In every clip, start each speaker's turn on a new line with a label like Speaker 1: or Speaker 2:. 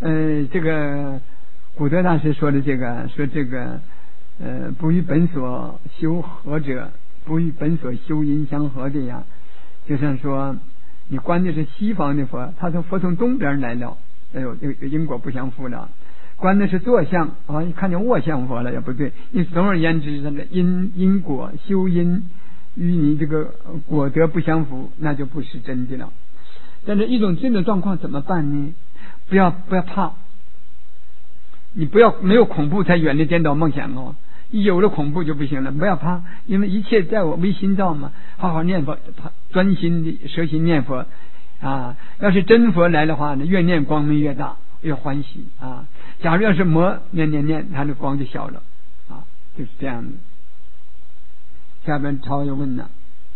Speaker 1: 这个古德大师说的这个，说这个不与本所修合者，不与本所修因相合的呀。就像说你观的是西方的佛，他说佛从东边来了，因果不相符了。观的是坐相啊，你看见卧相佛了也不对。你总而言之，它的因果修因与你这个果德不相符，那就不是真的了。但是这种状况怎么办呢？不要怕，你不要没有恐怖才远离颠倒梦想哦。一有了恐怖就不行了，不要怕，因为一切在我为心造嘛。好好念佛，专心的舌心念佛啊。要是真佛来的话呢，越念光明越大，越欢喜啊。假如要是魔念，它的光就小了啊，就是这样的。下边超又问了，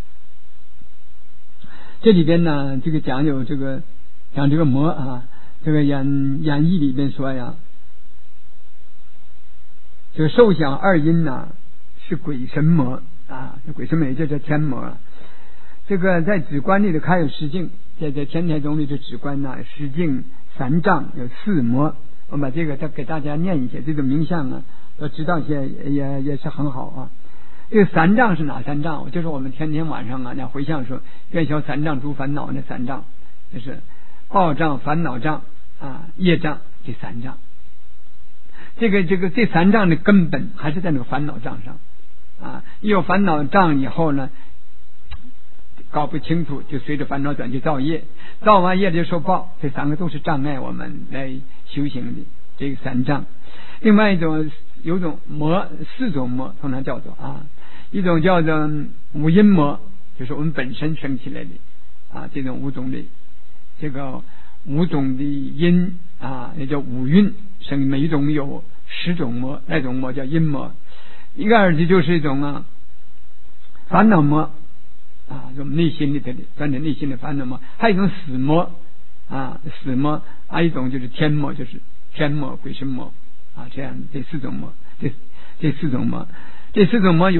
Speaker 1: 这里边呢，这个讲这个魔啊，这个演义里边说呀，这个受想二因呢是鬼神魔啊，这鬼神魔也就是天魔。这个在止观里的开有十境，在天台宗里的止观呢，十境三障有四魔。我把这个再给大家念一些，这种名相啊，要知道些也是很好啊。这个三障是哪三障？就是我们天天晚上啊，那回向说愿消三障诸烦恼，那三障就是报障、烦恼障啊、业障，这三障。这三障的根本还是在那个烦恼障上啊。一有烦恼障以后呢，搞不清楚，就随着烦恼转去造业，造完业就受报，这三个都是障碍我们来修行的这个三障。另外一种有种魔，四种魔通常叫做啊，一种叫做五阴魔，就是我们本身生起来的啊，这种五种的这个五种的阴啊，也叫五蕴生，每一种有10种魔，那种魔叫阴魔。一个耳机就是一种烦恼魔啊，我们内心里的钻在内心的烦恼魔。还有一种死魔啊，死魔。还有一种就是天魔，就是天魔、鬼神魔啊，这样这四种魔，这四种魔，这四种魔有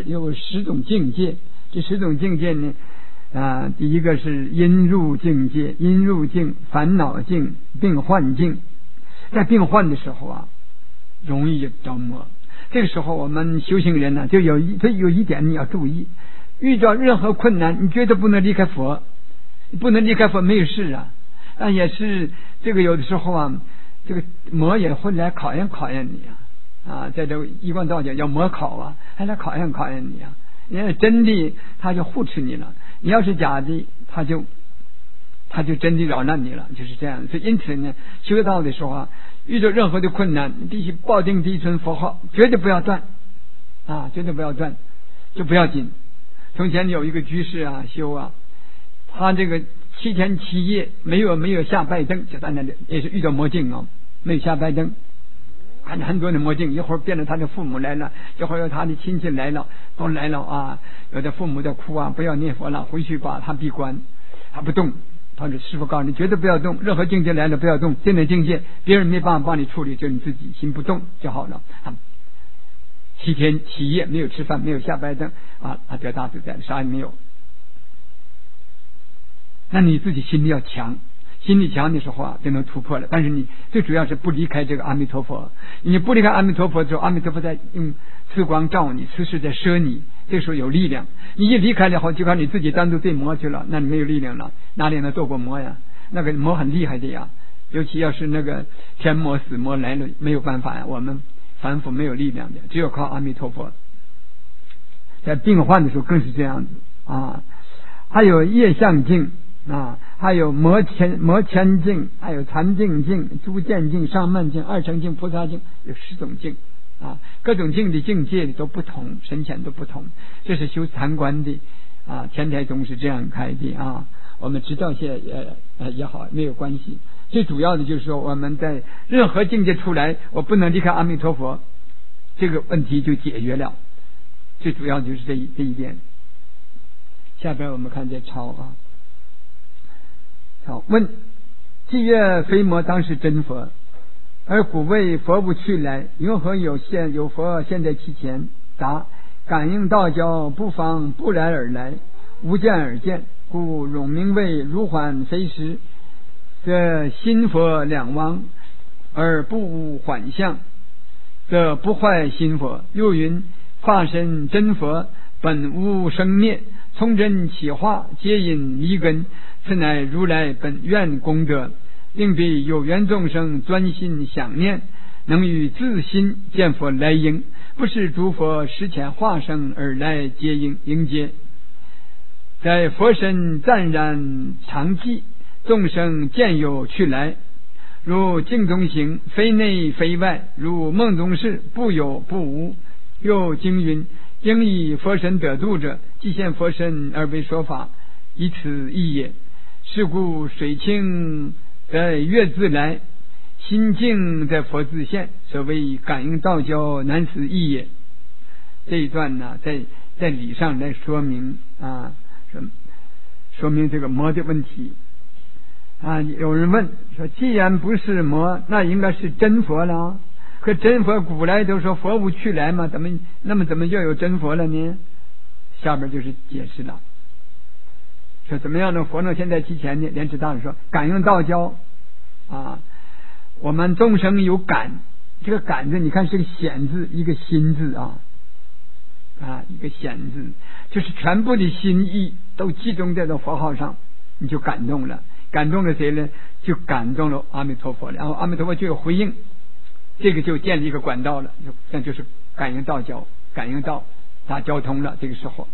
Speaker 1: 10种境界。这10种境界呢啊，第一个是因入境界，因入境、烦恼境、病患境。在病患的时候啊，容易着魔。这个时候我们修行人呢，就有一点你要注意，遇到任何困难，你绝对不能离开佛，不能离开佛没有事啊。但也是这个有的时候啊，这个魔也会来考验你啊，在这个一贯道讲要魔考啊，还来考验你啊。你要是真的，他就护持你了；你要是假的，他就真的扰乱你了，就是这样。所以因此呢，修道的时候啊，遇到任何的困难，你必须抱定第一尊佛号，绝对不要断啊，绝对不要断，就不要紧。从前有一个居士啊，修啊，他这个7天7夜没有下拜灯，就在那里也是遇到魔境啊，没有下拜灯，看见很多的魔境，一会儿变成他的父母来了，一会儿有他的亲戚来了，都来了啊，有的父母在哭啊，不要念佛了，回去吧，他闭关，他不动。他说师父告诉你绝对不要动，任何境界来了不要动，这类境界别人没办法帮你处理，就你自己心不动就好了。7天7夜没有吃饭，没有下拜灯啊，他得大自在，啥也没有。那你自己心里要强，心里强的时候啊，就能突破了。但是你最主要是不离开这个阿弥陀佛，你不离开阿弥陀佛之后，阿弥陀佛在用慈光照你，慈氏在摄你，这时候有力量。你一离开了后，就靠你自己单独对魔去了，那你没有力量了，哪里能斗过魔呀？那个魔很厉害的呀，尤其要是那个天魔死魔来了，没有办法呀，我们凡夫没有力量的，只有靠阿弥陀佛。在病患的时候更是这样子啊。还有业相境啊，还有魔前境，还有禅定境、诸见境、上慢境、二乘境、菩萨境，有10种境啊，各种境的境界都不同，深浅都不同。这是修禅观的啊，天台宗是这样开的啊。我们知道些也好，没有关系。最主要的就是说，我们在任何境界出来，我不能离开阿弥陀佛，这个问题就解决了。最主要就是这一点。下边我们看这抄啊。好，问：既曰非魔当是真佛，而古谓佛不去来，云何有佛现在其前？答：感应道交，不妨不来而来，无见而见，故永名谓如幻非实。这心佛两忘， 而不无幻象，则不坏心佛。又云：化身真佛，本无生灭，从真起化，皆因离根，此乃如来本愿功德，令彼有缘众生专心想念，能于自心见佛来迎，不是诸佛实前化身而来接迎接。在佛身暂然常寂，众生见有去来，如镜中行，非内非外，如梦中事，不有不无。又经云：应以佛身得度者，即现佛身而为说法，以此意也。是故水清在月自来，心静在佛自现，所谓感应道交，难思议也。这一段呢，在理上来说明说明这个魔的问题啊。有人问说，既然不是魔，那应该是真佛了。可真佛古来都说佛无去来嘛，怎么又有真佛了呢？下边就是解释了，说怎么样呢？佛呢现在之前呢，莲池大师说感应道交啊，我们众生有感，这个感字你看是个显字，一个心字啊，一个显字，就是全部的心意都集中在这佛号上，你就感动了。感动了谁呢？就感动了阿弥陀佛了，然后阿弥陀佛就有回应，这个就建立一个管道了，那就是感应道交，感应道打交通了。这个时候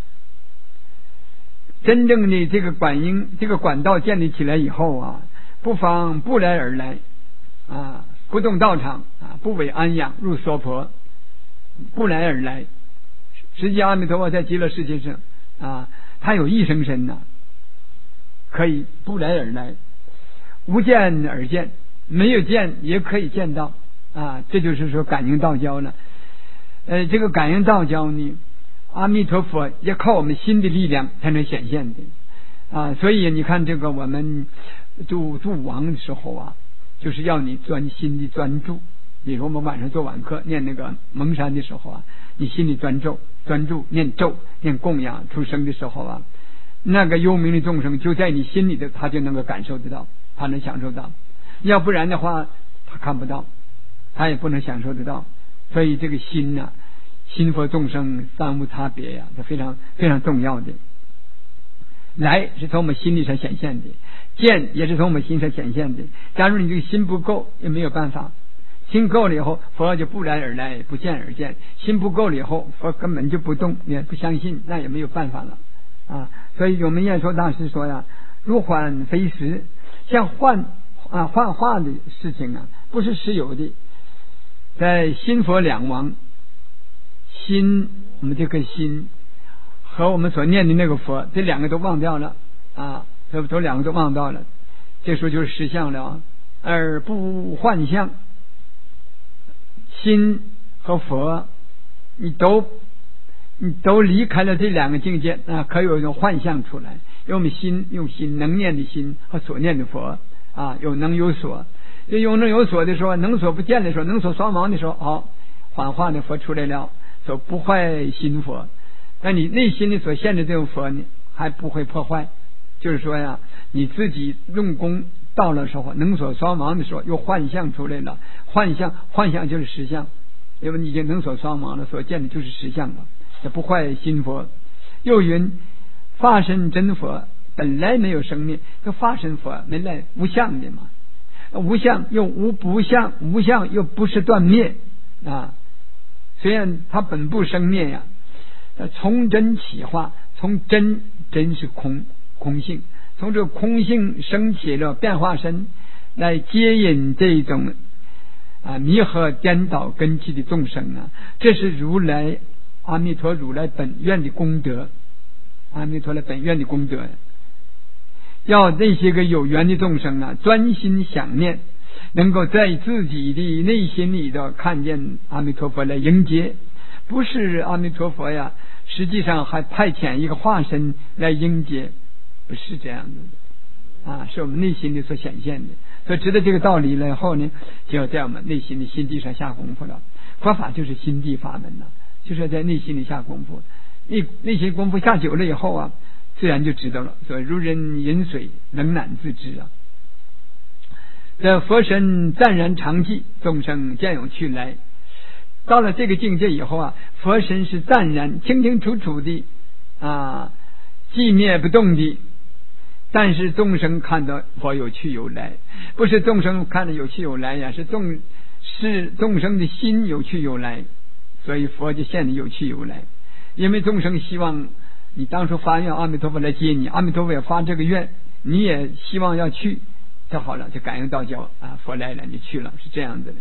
Speaker 1: 真正的这个管道建立起来以后啊，不妨不来而来啊，不动道场啊，不为安养入娑婆，不来而来。实际阿弥陀佛在极乐世界上啊，他有一生身呐，可以不来而来，无见而见，没有见也可以见到啊，这就是说感应道交了。这个感应道交呢，阿弥陀佛也靠我们心的力量才能显现的啊。所以你看这个我们度亡的时候啊，就是要你专心的专注。比如我们晚上做晚课念那个蒙山的时候啊，你心里专注念咒念供养出生的时候啊，那个幽冥的众生就在你心里的，他就能够感受得到，他能享受到。要不然的话他看不到，他也不能享受得到。所以这个心啊，心佛众生三无差别呀，这非常非常重要的。来是从我们心里上显现的，见也是从我们心上显现的。假如你这个心不够，也没有办法。心够了以后，佛就不来而来，不见而见。心不够了以后，佛根本就不动，也不相信，那也没有办法了啊。所以我们演说大师说呀，如幻非实，像幻化的事情啊，不是实有的。在心佛两亡，心我们这颗心和我们所念的那个佛，这两个都忘掉了啊，都两个都忘掉了，这时候就是实相了。而不幻象，心和佛你都离开了这两个境界啊，可有一种幻象出来。用我们用心能念的心和所念的佛啊，有能有所。就有能有所的时候，能所不见的时候，能所双亡的时候，好幻化的佛出来了，所不坏心佛。那你内心里所现的这种佛呢，还不会破坏。就是说呀，你自己用功到了时候，能所双亡的时候，又幻象出来了。幻象就是实相，因为你已经能所双亡了，所见的就是实相了，这不坏心佛。又云：法身真佛本来没有生灭，这法身佛没来无相的嘛，无相又无不相，无相又不是断灭啊。虽然它本不生灭呀，从真起化，从真是空性，从这个空性升起了变化身，来接引这种迷惑颠倒根基的众生啊。这是阿弥陀如来本愿的功德，阿弥陀来本愿的功德。要那些个有缘的众生啊，专心想念，能够在自己的内心里头看见阿弥陀佛来迎接。不是阿弥陀佛呀，实际上还派遣一个化身来迎接，不是这样子的啊，是我们内心里所显现的。所以知道这个道理了以后呢，就要在我们内心的心地上下功夫了。佛法就是心地法门呐，就是在内心里下功夫。内心功夫下久了以后啊，自然就知道了。所以如人饮水，冷暖自知啊。 这佛身暂然常寂，众生见有去来。到了这个境界以后啊，佛身是暂然清清楚楚的寂灭不动的，但是众生看到佛有去有来，不是众生看到有去有来呀，是众生的心有去有来，所以佛就现的有去有来。因为众生希望你当初发愿阿弥陀佛来接你，阿弥陀佛也发这个愿，你也希望要去，就好了，就感应道交佛来了你去了，是这样子的。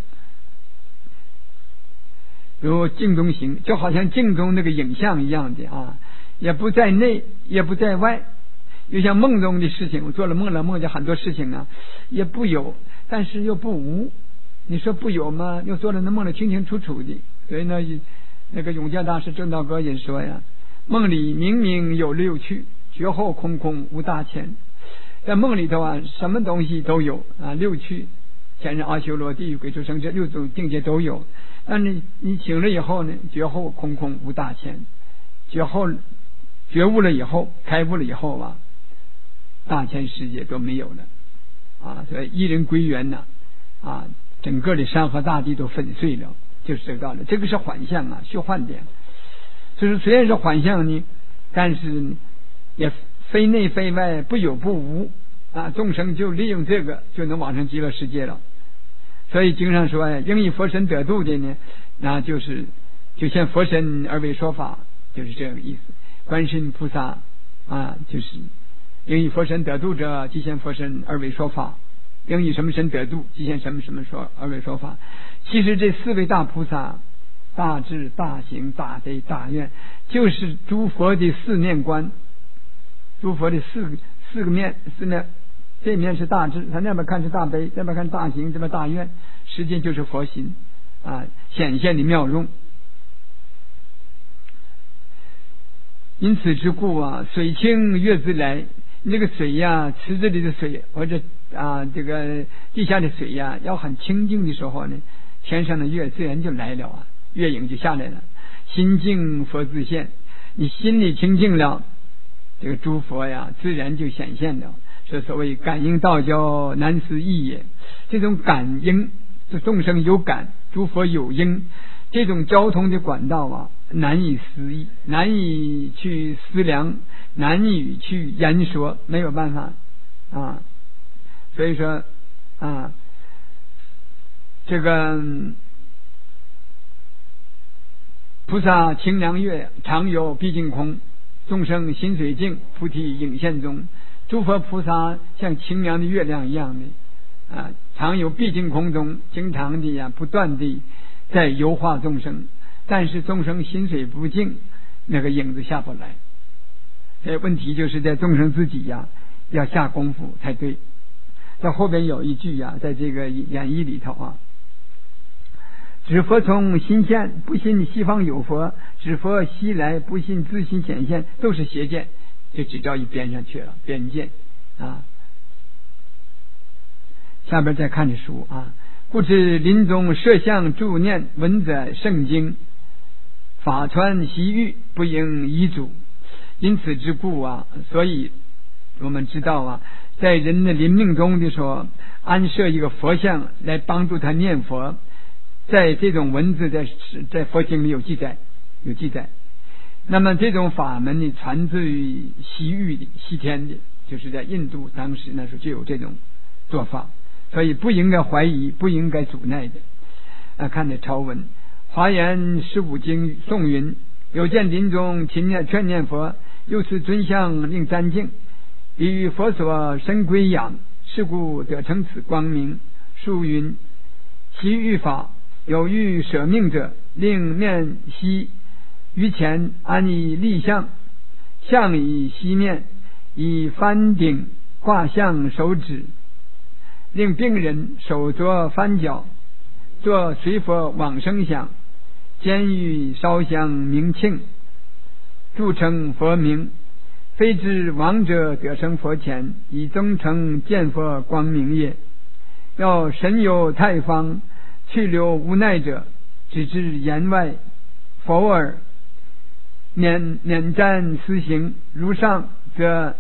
Speaker 1: 如镜中行，就好像镜中那个影像一样的也不在内也不在外。又像梦中的事情，我做了梦了，梦见很多事情也不有，但是又不无。你说不有吗？又做了那梦了清清楚楚的。所以呢，那个永嘉大师正道歌也说呀，梦里明明有六趣，觉后空空无大千。在梦里头什么东西都有六趣，天人阿修罗地狱鬼畜生这六种境界都有。但是你醒了以后呢，觉后空空无大千，觉悟了以后，开悟了以后大千世界都没有了所以一人归元整个的山河大地都粉碎了，就是这个道理。这个是幻象虚幻的，就是虽然是幻象呢，但是也非内非外，不有不无众生就利用这个就能往上极乐世界了。所以经上说应以佛身得度的呢，那就是就现佛身而为说法，就是这个意思。观世音菩萨就是应以佛身得度者，即现佛身而为说法。应以什么身得度，即现什么什么说而为说法。其实这四位大菩萨，大智大行大悲大愿，就是诸佛的四面观，诸佛的四个面，这面是大智，他那边看是大悲，那边看大行，这边大愿，实际就是佛心显现的妙用。因此之故水清月自来。这个水池子里的水或者这个地下的水要很清净的时候呢，天上的月自然就来了月影就下来了。心净佛自现，你心里清净了，这个诸佛自然就显现了。这所谓感应道交难思议也。这种感应，这众生有感，诸佛有应，这种交通的管道难以思议，难以去思量，难以去言说，没有办法所以说这个菩萨清凉月，常有毕竟空，众生心水净，菩提影现中。诸佛菩萨像清凉的月亮一样的常有毕竟空中，经常的不断的在游化众生，但是众生心水不净，那个影子下不来。问题就是在众生自己要下功夫才对。在后边有一句在这个演义里头指佛从心现，不信西方有佛；指佛西来，不信自心显现，都是邪见，就指照一边上去了，边见下边再看这书故知临终摄像助念，闻者圣经，法传习欲，不应遗嘱。因此之故所以我们知道在人的临命中的时候，安设一个佛像来帮助他念佛。在这种文字在佛经里有记载。那么这种法门呢，传自于西域的西天的，就是在印度当时那时候就有这种做法，所以不应该怀疑，不应该阻耐的。看这抄文，华严15经颂云：有见临终勤念劝念佛，又持尊相令瞻敬，以于佛所身归养，是故得成此光明。述云：其欲法有欲舍命者，令面息于前，安以立相，相以息面，以幡顶挂相手指，令病人手着幡脚，作随佛往生想，监狱烧香明庆，著称佛名，非知亡者得生佛前，以增成见佛光明也。要神有太方，去留无奈者，只知言外佛耳，免瞻思行。如上则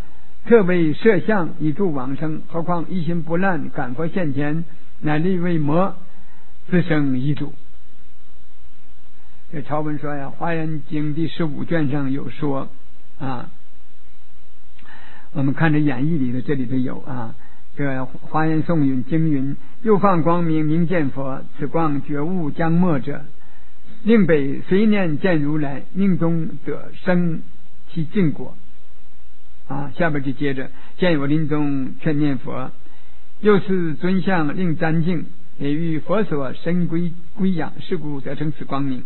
Speaker 1: 特为摄像以助往生，何况一心不乱，感佛现前，乃立为魔，自生遗主。这朝文说呀，《华严经》第15卷上有说啊，我们看这演义里的，这里头有啊，这华严颂云经云：又放光明，明见佛，此光觉悟将没者，令北随念见如来，命中得生其净果。啊，下边就接着见有临终劝念佛，又是尊相令瞻敬，也于佛所深归养，是故得成此光明。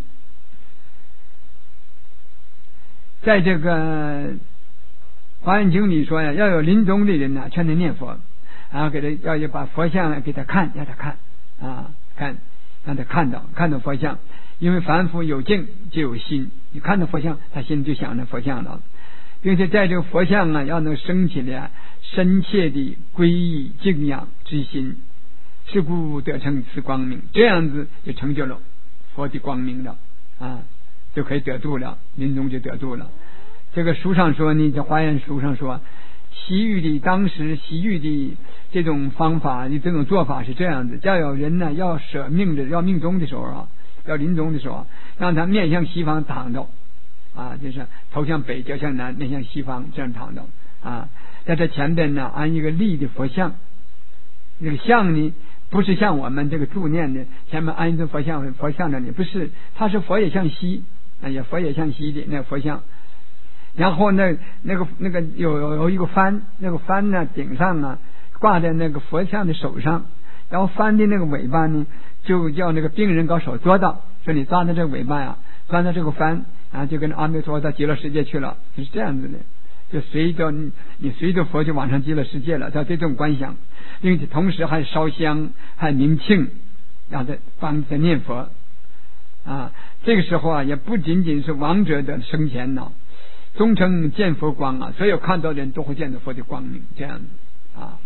Speaker 1: 在这个华严经里说呀，要有临终的人呐，劝他念佛，然后给他要把佛像给他看，让他看啊，让他看到佛像，因为凡夫有境就有心，你看到佛像，他心里就想着佛像了，并且在这个佛像啊，要能升起来深切的皈依敬仰之心，是故得成此光明，这样子就成就了佛的光明了啊，就可以得度了，临终就得度了。这个书上说呢，在华严书上说，当时西域的这种方法，这种做法是这样子：要有人呢要舍命的，要命终的时候啊，要临终的时候，让他面向西方躺着啊，就是头向北，脚向南，面向西方这样躺着啊，在这前边呢安一个立的佛像，这个像呢不是像我们这个助念的前面安一尊佛像的呢，不是，它是佛也向西，也佛也向西的那个佛像。然后那个有一个幡，那个幡呢顶上啊挂在那个佛像的手上，然后幡的那个尾巴呢就叫那个病人搞手捉到，说你抓到这个尾巴呀，抓到这个幡，然后就跟阿弥陀佛到极乐世界去了，就是这样子的，就随着佛就往上极乐世界了，叫这种观想，并且同时还烧香还冥磬，让他帮着念佛啊。这个时候啊，也不仅仅是亡者的生前呢，终成见佛光啊，所有看到的人都会见到佛的光明，这样子啊。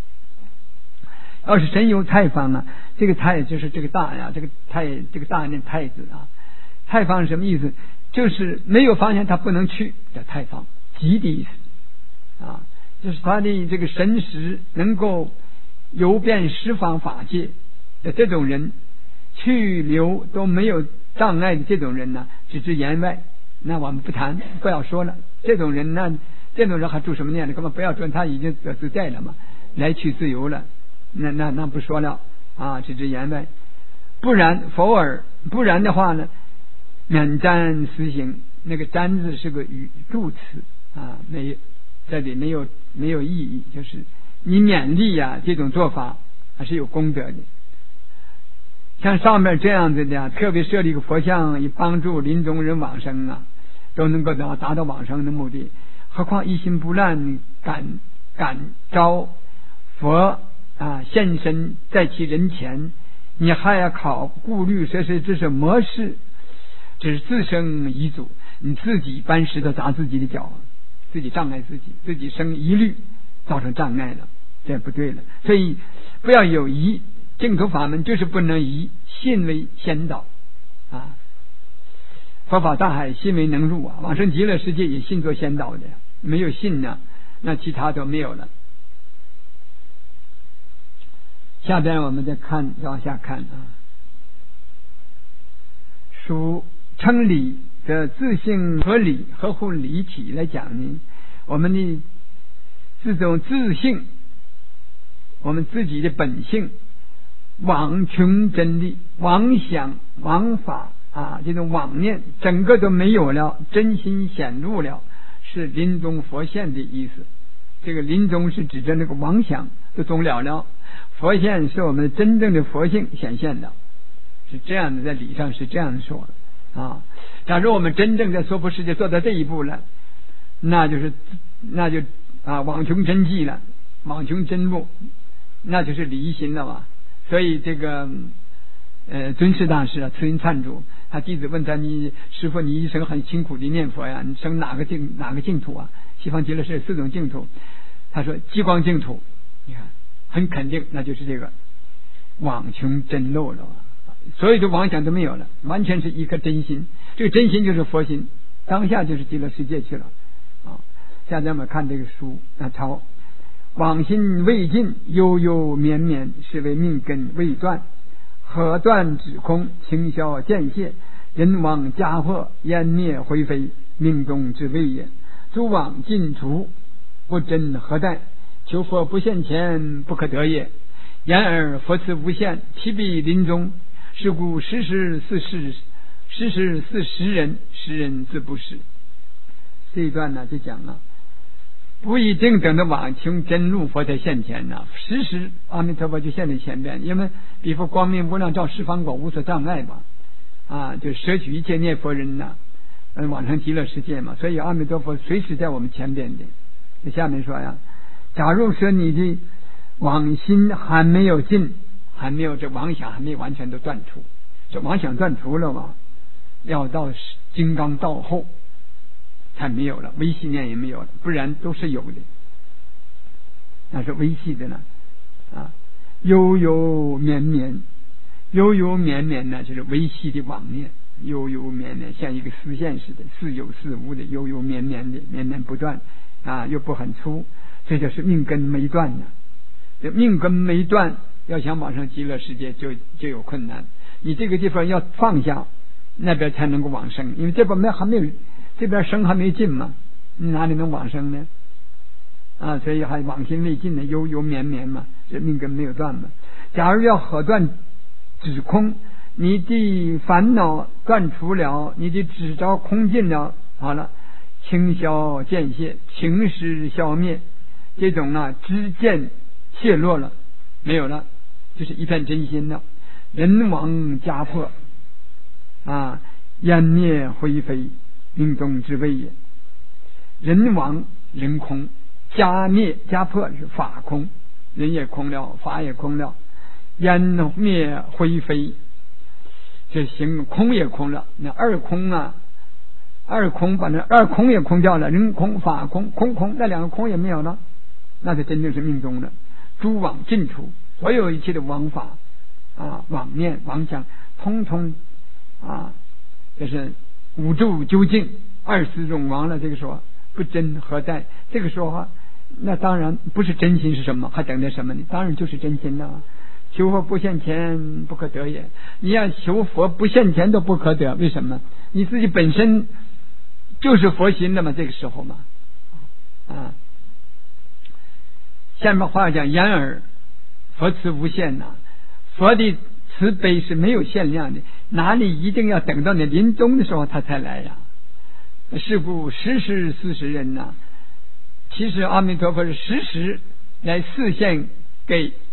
Speaker 1: 要是真有太方啊，这个太就是这个大呀，这个大念太子啊，太方是什么意思？就是没有方向他不能去，叫太方，极的意思啊，就是他的这个神识能够游遍十方法界的这种人，去留都没有障碍的这种人呢，只知言外。那我们不谈，不要说了。这种人还住什么念呢？根本不要说，他已经得自在了嘛，来去自由了。那不说了啊，只知言外。不然否尔，不然的话呢，免瞻实行。那个瞻字是个助词啊，这里没有意义，就是你勉励啊，这种做法还是有功德的。像上面这样子的，特别设立一个佛像，以帮助临终人往生啊，都能够达到往生的目的。何况一心不乱，感召佛啊现身在其人前，你还要顾虑这是模式，这是自生遗阻，你自己搬石头砸自己的脚，自己障碍自己生疑虑，造成障碍了，这不对了。所以不要有疑。净土法门就是不能疑，信为先导啊！佛法大海，信为能入啊！往生极乐世界也信做先导的，没有信呢，那其他都没有了。下边我们再往下看啊，属称理的自性合理，合乎理体来讲呢，我们的这种自性，我们自己的本性。妄穷真理，妄想妄法啊，这种妄念整个都没有了，真心显露了，是临终佛现的意思。这个临终是指着那个妄想都终了，佛现是我们真正的佛性显现的，是这样的，在理上是这样说的啊。假如我们真正在娑婆世界做到这一步了，那就妄穷真迹了，妄穷真悟，那就是离心了嘛。所以这个尊师大师啊，慈云忏主，他弟子问他：你师父，你一生很辛苦的念佛呀，你生哪个净土啊？西方极乐世界4种净土，他说极光净土。你看，很肯定，那就是这个妄穷真漏了，所有的妄想都没有了，完全是一颗真心。这个真心就是佛心，当下就是极乐世界去了啊。 下面我们看这个书抄往心未尽，悠悠绵绵，是为命根未断，何断止空，清消见泄，人亡家破，湮灭灰飞，命中之谓也。诸往尽除，不真何待？求佛不现前，不可得也。然而佛慈无限，其必临终。是故时时似时人，时人自不识。这一段呢就讲了，不一定等着往求真入佛才现前呢，时时阿弥陀佛就现在前边，因为彼佛光明无量照十方果，无所障碍嘛，就摄取一切念佛人呢，往生极乐世界嘛，所以阿弥陀佛随时在我们前边的。下面说呀，假如说你的往心还没有尽，还没有这妄想还没完全都断除，这妄想断除了嘛，要到金刚道后才没有了，微细念也没有了，不然都是有的，那是微细的呢。悠悠绵绵，悠悠绵绵呢就是微细的妄念，悠悠绵绵像一个丝线似的，似有似无的，悠悠绵绵的，绵绵不断又不很粗，这就是命根没断呢。这命根没断，要想往上极乐世界就有困难。你这个地方要放下，那边才能够往生，因为这边还没有，这边生还没尽嘛，你哪里能往生呢？所以还往心未尽的，悠悠绵绵嘛，这命根没有断嘛。假如要何断止空，你的烦恼断除了，你的执着空尽了，好了，清消见泄，情识消灭，这种知见泄落了，没有了，就是一片真心了。人亡家破湮灭灰飞，命中之谓也。人亡人空，家灭家破是法空，人也空了，法也空了，湮灭灰飞，这行空也空了。那二空二空把那二空也空掉了，人空法空空，那两个空也没有了，那就真正是命中了。诸往尽除，所有一切的枉法妄念妄想，通通就是五住究竟，二思永亡了。这个说不真何待？这个说话那当然不是真心是什么？还等待什么呢？当然就是真心了。求佛不现前，不可得也。你要求佛不现前都不可得，为什么？你自己本身就是佛心的嘛，这个时候嘛下面话讲，然而佛慈无限佛的慈悲是没有限量的，哪里一定要等到你临终的时候他才来呀？是故时时似时人其实阿弥陀佛是时时来示现给